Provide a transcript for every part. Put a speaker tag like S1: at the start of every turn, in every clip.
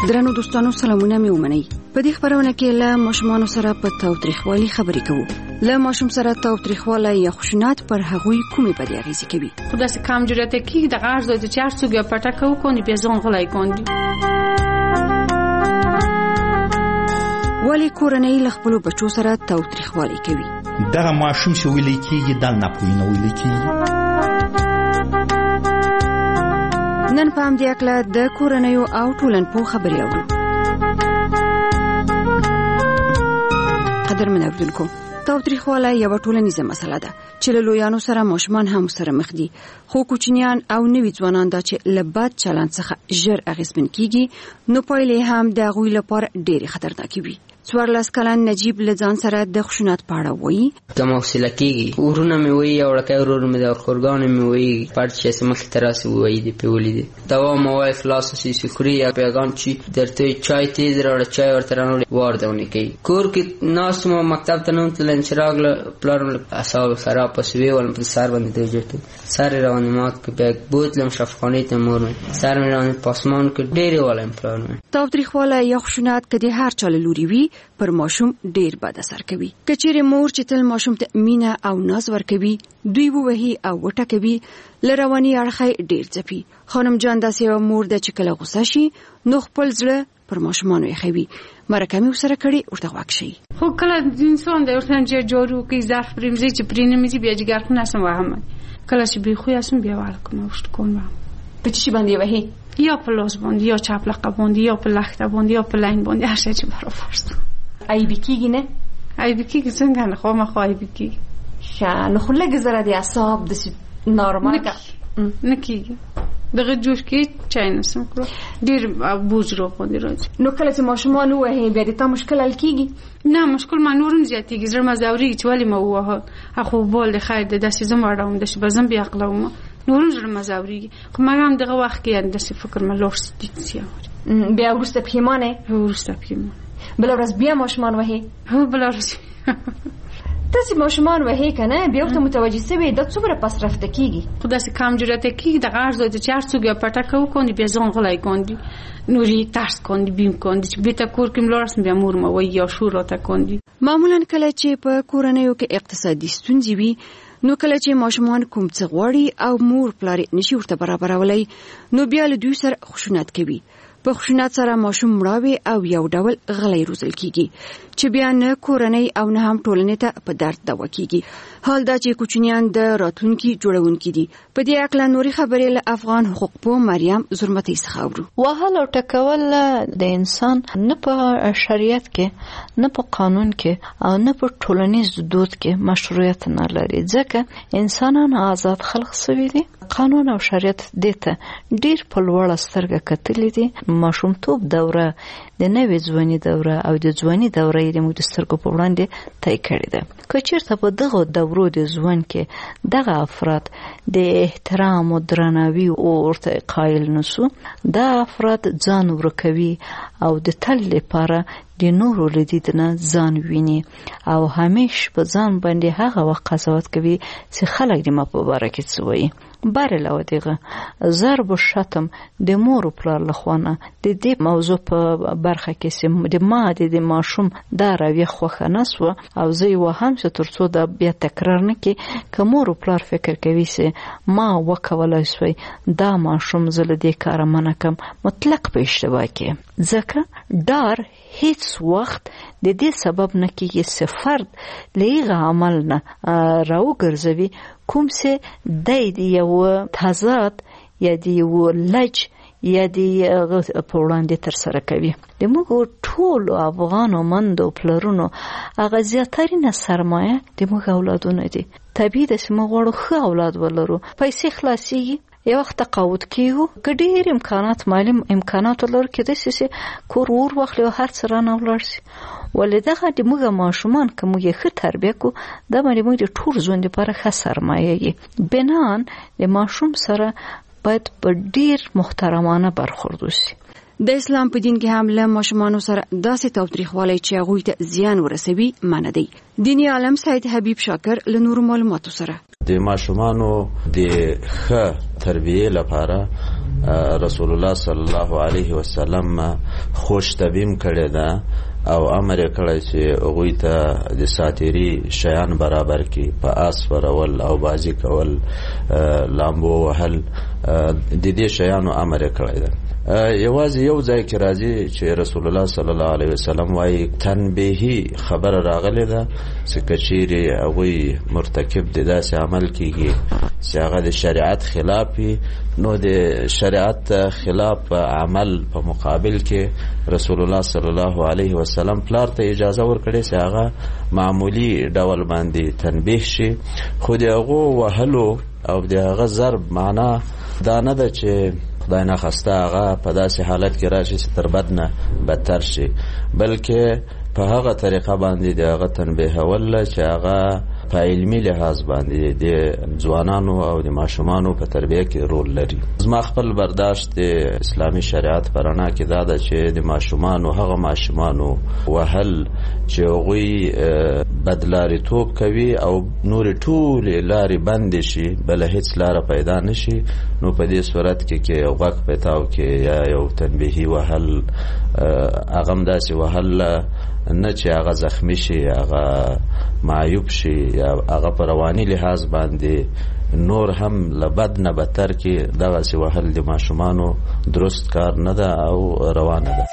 S1: درنو دوستانو سلامونه مې ومنئ. په دې خبرونه کې له ماشومانو سره په تاوتریخوالي خبرې کوو. له ماشوم سره تاوتریخوالی یا خشونت پر هغوی کومې بدې اغېزې کوي؟
S2: خدا سه کم جرأت کی د غرض د چار څوګه پټکو کوي به ځان غلای کوي.
S1: ولی کورنۍ له خپل بچو سره تاوتریخوالی کوي؟
S3: دغه ماشوم چې ویل کېږي د ناپوهي نه ویل کېږي.
S1: نن په همدې اړه د کورنیو او ټولنپوه خبرې اورو. قدرمن اوریدونکو، تاوتریخوالی یوه ټولنیزه مسله ده چې له لویانو سره ماشومان هم سره مخ دي، خو کوچنیان او نوي ځوانان دا چې له بد چلند څخه ژر اغېزمن کیږي، نو پایلې هم د هغوی لپاره ډېرې خطرناکې وي. 14 کلن نجیب له ځان سره د خشونت په اړه وایي:
S4: کم حوصله کېږي، ورونه مې وایي او وړوکی ورور مې د خورګانو مې وایي پټ چې مخې ته راسي وایي دې پې ولیدې دوا مې وایي خلاص سي خوري یا پیغام چې درته چای تیز راوړه چای ورته رانوړې واردونه کوي. کور کې ناست مو مکتب ته نه تلل چې راغله پلار مې اعصاب خراب پس وی ولم په سر باندې دوجته سر رواني مات کې بیگ بوتلم شفاخانه ته مور مې سر مې رواني پاسمان کې ډېرې ولم پلان مې.
S1: تاوتریخوالی یا خشونت کدي هر چا له لوري وي پر ماشوم ډیر بد اثر کوي. کچېره مور چې تل ماشوم ته مینه او ناز ورکوي، دوی ووهي او وټکوي، لرواني اړخي ډیر ځپي. خانم جان داسې یو مور د چې کله غوسه شي نو خپل زړه پر ماشومانو یې خوي. مرکه مې ورسره کړې ورته غوږ شي.
S2: خو کله انسان د ورته چې جوړو کې ظرف پرېمځي چې پرېنمځي بیا جګر خو نسم وهم کله چې به خو اسم بیا ورکوم او شت کوم
S1: په چی باندې وهي
S2: یا په لاس باندې یا چپ لقب باندې یا په لخته باندې یا په لاین باندې هر څه چې برابرست
S1: ای بکیږي نه
S2: ای بکیږي څنګه نه خو ما خو ای بکیږي
S1: نو خو لږ زره د اعصاب د نورمال
S2: نه کیږي دغه جوش کې چای نسم کړو ډیر بوج رو باندې راځي.
S1: نو کله چې ماشومان وهي بیا د تا مشکل حل کیږي؟
S2: نه مشکل ما نورم زیاتیږي زړه مزاوري چې ولی ما وه اخو بول خیر د داسې زم وړم د شي بزم بیا اقلوم نورم زړه مزاوري خو ما هم دغه وخت کې د شي فکر ما لوړ ستې
S1: بیا ورسته پښیمانه بل ورځ بیا ماشومان وهي
S2: هو بل ورځ
S1: تاسو ماشومان وهي کنه بیا ته متوجه سوي د څومره پس رفته کیږي؟
S2: خدا سه کم جرأت کی د غرض د چار څوګه پټکو کوي بیا ځان غلای کوي نوري ترس کوي بیم کوي چې به تا کور کې ملارس بیا مور ما وای یا شور راته کوي.
S1: معمولا کله چې په کورنیو کې اقتصادي ستونزې وي نو کله چې ماشومان کوم څه غواړي او مور پلار نشي ورته برابرولای نو بیا له دوی سره خشونت کوي. په خشونت سره ماشوم مړاوي او یو ډول غلی روزل کیږي چې بیا نه کورنۍ او نه هم ټولنې ته په درد دوا کیږي. حال دا چې کوچنیان د راتلونکي جوړونکي دي. په دې اړه نوري خبرې له افغان حقوقپوه مریم زرمتي څخه اورو.
S5: وهل او ټکول د انسان نه په شریعت کې نه په قانون کې او نه په ټولنیز دود کې مشروعیت نه لري ځکه انسانان آزاد خلق سوي دي. قانون او شریعت دته ډیر په لوړ سترګه کتلې دي. ماشومتوب دوره د نوې ځواني دوره او د ځواني دوره یې موږ د سترګو په وړاندې طی کړې ده. که چېرته په دغه دورو د ژوند کې دغه افراد د احترام او درناوي او ورته قایل نشو دا افراد ځان ورکوي او د تل لپاره د نورو لدید نه ځان ویني او همیش په ځان باندې هغه وخت قضاوت کوي چې خلک د ما په باره کې څه وایي. بارله دغه ضرب و شتم د مور او پلار لخوانه د دې موضوع په برخه کې سم د ماده د ماشوم دا راوي خوخه نسو او زه یو هم چې ترڅو دا بیا تکرار نه کې کوم مور او پلار فکر کوي چې ما وکولای شوی دا ماشوم زله دې کار منکم مطلق په اشتباه کې ځکه ډار هیڅ وخت د دې سبب نه کېږي چې فرد لغه عمل نه راو ګرځوي کوم څه د یو تضاد یا د یو لج یا د په وړاندې تر سره کوي. د موږ ټول افغانو مندو پلرونو هغه زیاترینه سرمایه د موږ اولادونه دي. طبیعي ده چې موږ غواړو ښه اولاد ولرو. پیسې خلاصېږي یو وخت تقاعد کیږو که ډېر امکانات مالي امکانات ولرو کېدای شي کور ور واخلي او هر څه رانه ولاړ شي. ولې دغه د موږ ماشومان که موږ یې ښه تربیه کړو دا باندې موږ د ټول ژوند لپاره ښه سرمایه یي. بنان د ماشوم سره باید په ډیر محترمانه برخورد وشي.
S1: د اسلام په دین کې هم له ماشومانو سره داسې تاوتریخوالی چې هغوی ته زیان ورسوي منع دی. دیني عالم سید حبیب شاکر له نورو معلوماتو سره
S6: د ماشومانو د ښه تربیې لپاره رسول الله صلی الله علیه وسلم خوش تبیم کړی ده او امر یې کړی چې هغوی ته د ساتیري شیان برابر کړي، په آس سپرول او بازي کول، لامبو وهل، د دې شیانو امر یې کړی ده. یوازې یو ځای کې راځي چې رسول الله صلی الله علیه وسلم وایي تنبیهی خبره راغلی ده چې کچیرې هغوی مرتکب د داسې عمل کېږي چې هغه د شریعت خلاف وي، نو د شریعت خلاف عمل په مقابل کې رسول الله صلی الله علیه وسلم پلار ته اجازه ورکړي چې هغه معمولی ډول باندې تنبیه شي، خو د هغو وهلو او د هغه ضرب معنا دا نه ده چې خدای نخواسته هغه په داسې حالت کې راشي چې تر بد نه بدتر شي، بلکې په هغه طریقه باندې د هغه تنبیهول چې هغه په علمي لحاظ باندې د ځوانانو او د ماشومانو په تربیه کې رول لري. زما خپل برداشت د اسلامي شریعت په رڼا کې دا ده چې د ماشومانو هغه ماشومانو وهل چې هغوی بدلاریتوب کوي او نور ټولې لارې بندې شي، بل هیڅ لاره پیدا نشي، نو په دې صورت کې غوږ پیتاو کې یا یو تنبیهي وهل هغه هم داسې وهل نه چې هغه زخمی شي، هغه معیوب شي، یا هغه په رواني لحاظ باندې نور هم لبد نه بدتر کې دغسې وهل د ماشومانو درست کار نه ده او روانه ده.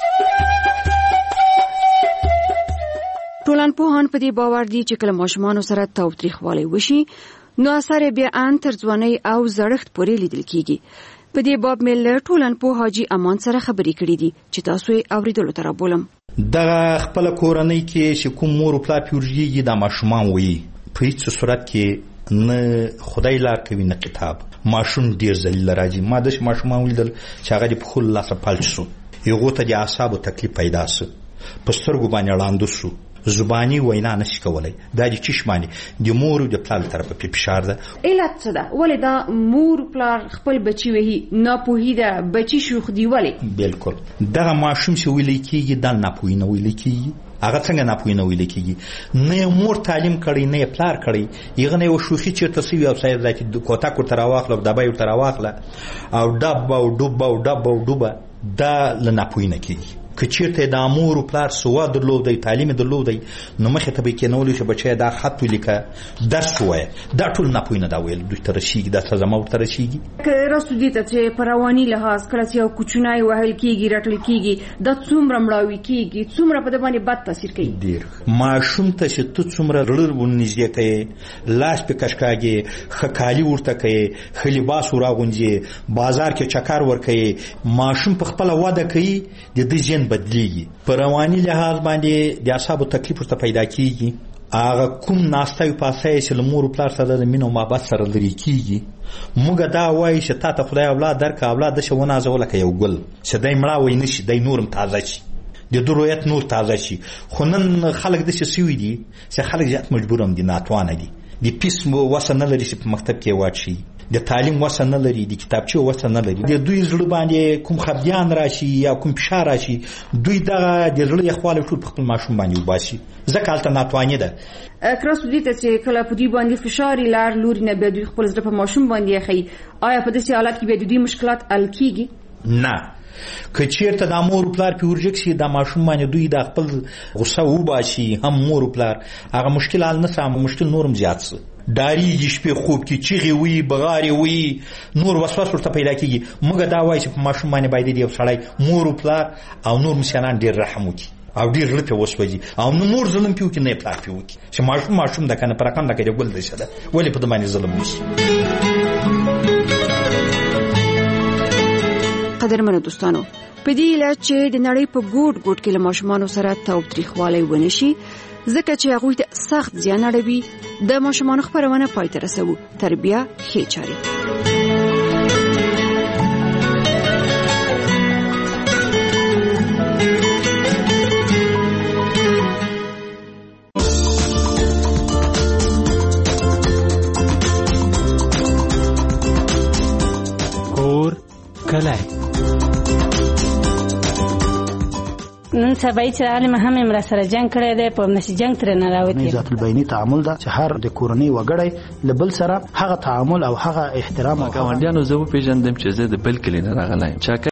S1: ټولنپوهان په دې باور دي چې کله ماشومانو سره تاوتریخوالی وشي نو اثر بیا ان تر ځوانۍ او زړښت پورې لیدل کیږي. په دې باب مې له ټولنپوه حاجي امان سره خبرې کړې دي چې تاسو یې اوریدلو ته رابولم.
S3: دغه خپل کورنۍ کې چې کوم مور او پلار پیورږي د ماشومان وي، په هیڅ صورت کې نه خدای لار کوي نه کتاب. ماشوم ډیر ذلیل راځي. ما د ماشومان ولیدل چې هغه د خپل لاسه پالچ شو، یو ته د اعصابو تکلیف پیدا شو، په سترګو باندې لاندو شو، زبانی وینا نشي کولای. دا د چشمانی د مور او د پلار طرف په فشار ده.
S1: علت څه ده؟ ولې دا مور پلار خپل بچي وهي؟ ناپوهي ده، بچي شوخ دی. ولې؟
S3: بالکل دغه ماشوم چې ویل کېږي دا ناپوهي نه ویل کېږي. هغه څنګه ناپوهي نه ویل کېږي؟ نه مور تعلیم کړی نه پلار کړی، یغه نه یو شوخي چیرته سوي او صاحب ذاتي کوتا کو تر واخله دبای تر واخله او ډب او ډوب او ډب او ډوبه، دا لناپوهي نه کېږي. که چیرته د امور او پلار سوا درلودی، تعلیم درلودی، نو مخه ته به کې نو لږه بچی دا خط ولیکه، درس وایي، دا ټول ناپوهي نه دا ویل دوی ته رسیږي، دا څه زما ورته رسیږي.
S1: که راسو دې ته چې په رواني لحاظ کله چې یو کوچنی وهل کېږي، رټل کېږي، دا څومره مړاوي کېږي، څومره په د باندې بد تاثیر کوي؟
S3: ډېر. ماشوم ته چې ته څومره رړر ونږدې کوې، لاس پې کشکاږې، ښه کالي ورته کوې، ښه لباس وراغونځې، بازار کې چکر ورکوې، ماشوم په خپله وده کوي، د ده ذهن بدلیږي. په رواني لحاظ باندې د اعصابو تکلیف ورته پیدا کیږي. هغه کوم ناسته او پاسه چې له مور او پلار سره د مینې او محبت سره لري کیږي. موږ دا وایي چې تا ته خدای اولاد درکړه، اولاد داسې ونازوه لکه یو ګل چې دی مړاوی نه شي، دی نورم تازه شي، د ده رویت نور تازه شي. خو نن خلک داسې سوي دي چې خلک زیات مجبور هم دي، ناتوانه دي، د پیس وسه نه لري چې په مکتب کې واچي، د تعلیم وسه نه لري، د کتابچې وسه نه لري. د دوی زړه باندې کوم خفګان راشي یا کوم فشار راشي، دوی دغه د زړه یخوالی ټول په خپل ماشوم باندې وباسي، ځکه هلته ناتواني ده.
S1: کراسو دې ته چې کله په دوی باندې فشار لار لوري نه بیا دوی خپل زړه په ماشوم باندې یخوي، آیا په داسې حالت کې بیا د دوی مشکلات حل کېږي؟
S3: نه. که چیرته د مور او پلار پیورجک شي، د ماشوم باندې دوی د خپل غصه وباسي، هم مور او پلار، هغه مشکل حل نه سم، مشکل نورم زیات سي. ډاریږي شپې خوب کې چیغې وي، بغارې وي، نور وسواس ورته پیدا کېږي. موږ دا وایو چې په ماشوم باندې باید یو سړی مور او پلار او نور مسیانان ډېر رحم وکړي او ډېر زړه پرې وسوځي او نه مور ظلم پرې وکړي نه یې پلار پرې وکړي، چې ماشوم ده که نه په رقم ده که د ګل دسه ده، ولې په ده باندې ظلم وشي.
S1: قدرمنو دوستانو، په دې علت چې د نړۍ په ګوټ ګوټ کې له ماشومانو سره تاوتریخوالی ونه شي، ځکه چې هغوی ته سخت زیان اړوي، د ماشومانو خپرونه پای ته رسوو. تربیه ښې چارې.
S7: کور نن سبا چې عالم هم مر سره جنگ کړی دی په نشي جنگ تر نه راوتی.
S8: ذات البینی تعامل دا چې هر د کورنۍ وګړی لبل سره هغه تعامل او هغه احترام او
S9: ګاونډیانو زه پیژندم چې زه د بل کلی نه راغلی.